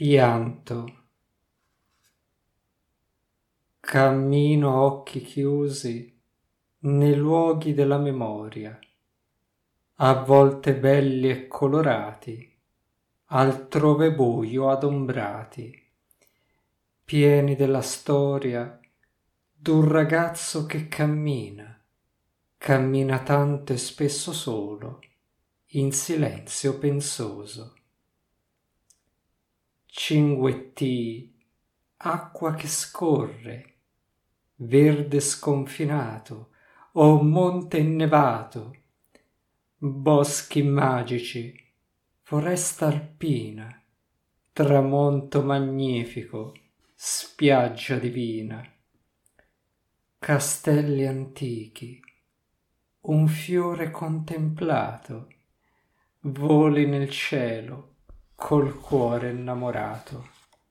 Pianto. Cammino a occhi chiusi nei luoghi della memoria, a volte belli e colorati, altrove buio adombrati, pieni della storia d'un ragazzo che cammina tanto e spesso solo, in silenzio pensoso. Cinguettii, acqua che scorre, verde sconfinato, o monte innevato, boschi magici, foresta alpina, tramonto magnifico, spiaggia divina, castelli antichi, un fiore contemplato, voli nel cielo col cuore innamorato.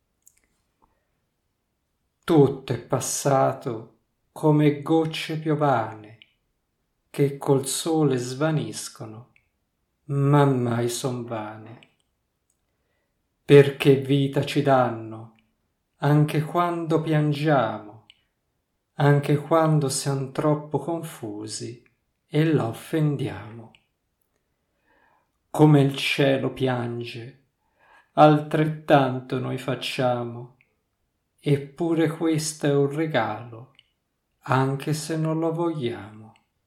Tutto è passato come gocce piovane che col sole svaniscono, ma mai son vane. Perché vita ci danno, anche quando piangiamo, anche quando siam troppo confusi e la offendiamo. Come il cielo piange, altrettanto noi facciamo, eppure questo è un regalo, anche se non lo vogliamo.